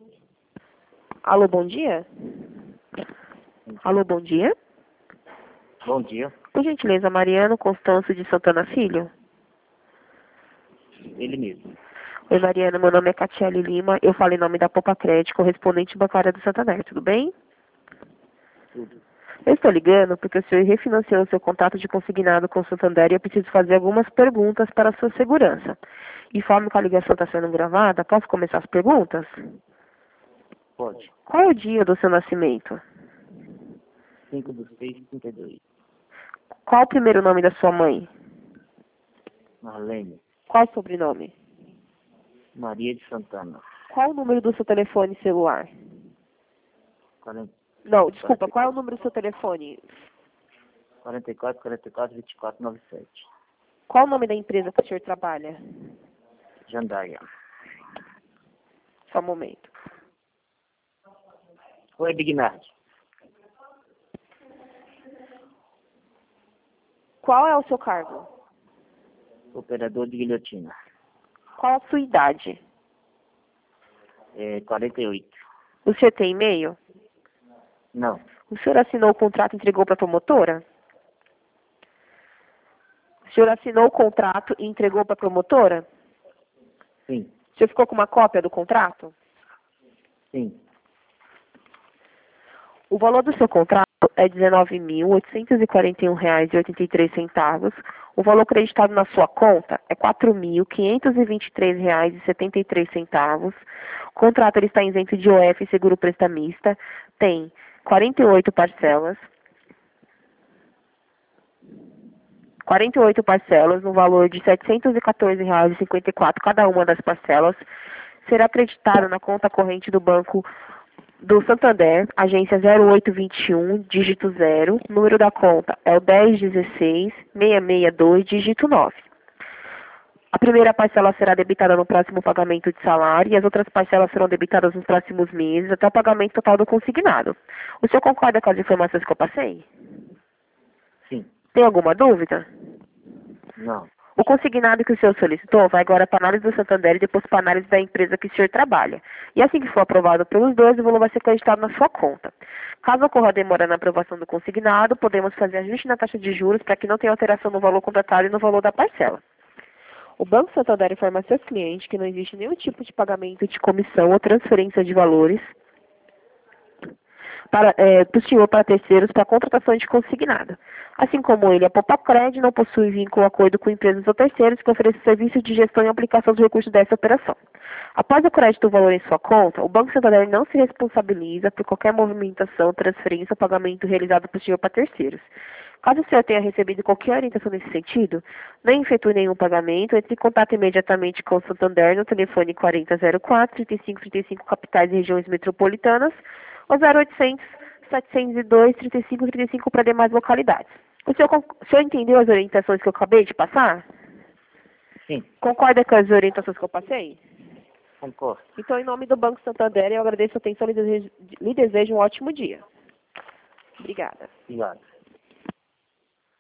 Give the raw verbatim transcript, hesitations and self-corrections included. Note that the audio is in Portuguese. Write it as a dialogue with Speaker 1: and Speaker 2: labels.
Speaker 1: Alô, bom dia? Alô, bom dia?
Speaker 2: Bom dia.
Speaker 1: Por gentileza, Mariano Constâncio de Santana Filho?
Speaker 2: Ele mesmo.
Speaker 1: Oi, Mariano, meu nome é Catiele Lima, eu falo em nome da Popa Crédito, correspondente bancária do Santander, tudo bem?
Speaker 2: Tudo.
Speaker 1: Eu estou ligando porque o senhor refinanciou o seu contrato de consignado com o Santander e eu preciso fazer algumas perguntas para a sua segurança. Informe que a ligação está sendo gravada, posso começar as perguntas?
Speaker 2: Pode.
Speaker 1: Qual é o dia do seu nascimento?
Speaker 2: cinco do seis de trinta e dois.
Speaker 1: Qual o primeiro nome da sua mãe?
Speaker 2: Marlene.
Speaker 1: Qual o sobrenome?
Speaker 2: Maria de Santana.
Speaker 1: Qual o número do seu telefone celular?
Speaker 2: quarenta,
Speaker 1: Não, desculpa, qual é o número do seu telefone?
Speaker 2: quarenta e quatro, quarenta e quatro, vinte e quatro, noventa e sete.
Speaker 1: Qual o nome da empresa que o senhor trabalha?
Speaker 2: Jandaia.
Speaker 1: Só um momento.
Speaker 2: Oi, Bignard.
Speaker 1: Qual é o seu cargo?
Speaker 2: Operador de guilhotina.
Speaker 1: Qual a sua idade?
Speaker 2: É, quarenta e oito.
Speaker 1: O senhor tem e-mail?
Speaker 2: Não.
Speaker 1: O senhor assinou o contrato e entregou para a promotora? O senhor assinou o contrato e entregou para a promotora?
Speaker 2: Sim.
Speaker 1: O senhor ficou com uma cópia do contrato?
Speaker 2: Sim.
Speaker 1: O valor do seu contrato é dezenove mil oitocentos e quarenta e um reais e oitenta e três centavos. O valor creditado na sua conta é quatro mil quinhentos e vinte e três reais e setenta e três centavos. O contrato ele está isento de O F e seguro prestamista. Tem quarenta e oito parcelas. quarenta e oito parcelas no valor de setecentos e quatorze reais e cinquenta e quatro centavos cada uma das parcelas. Será acreditado na conta corrente do Banco do Santander, agência zero oito vinte e um, dígito zero, número da conta é o dez dezesseis, seiscentos e sessenta e dois, dígito nove. A primeira parcela será debitada no próximo pagamento de salário e as outras parcelas serão debitadas nos próximos meses até o pagamento total do consignado. O senhor concorda com as informações que eu passei?
Speaker 2: Sim.
Speaker 1: Tem alguma dúvida?
Speaker 2: Não.
Speaker 1: O consignado que o senhor solicitou vai agora para a análise do Santander e depois para a análise da empresa que o senhor trabalha. E assim que for aprovado pelos dois, o valor vai ser creditado na sua conta. Caso ocorra demora na aprovação do consignado, podemos fazer ajuste na taxa de juros para que não tenha alteração no valor contratado e no valor da parcela. O Banco Santander informa a seus clientes que não existe nenhum tipo de pagamento de comissão ou transferência de valores para, é, possível para terceiros para contratação de consignado. Assim como ele, a Popacred não possui vínculo ou acordo com empresas ou terceiros que ofereçam serviços de gestão e aplicação dos recursos dessa operação. Após o crédito do valor em sua conta, o Banco Santander não se responsabiliza por qualquer movimentação, transferência ou pagamento realizado possível para terceiros. Caso o senhor tenha recebido qualquer orientação nesse sentido, nem efetue nenhum pagamento, entre em contato imediatamente com o Santander no telefone quarenta zero quatro, trinta e cinco trinta e cinco, capitais e regiões metropolitanas, ou zero oitocentos, setecentos e dois, trinta e cinco trinta e cinco para demais localidades. O senhor, o senhor entendeu as orientações que eu acabei de passar?
Speaker 2: Sim.
Speaker 1: Concorda com as orientações que eu passei?
Speaker 2: Concordo.
Speaker 1: Então, em nome do Banco Santander, eu agradeço a atenção e lhe desejo, lhe desejo um ótimo dia. Obrigada.
Speaker 2: Obrigado.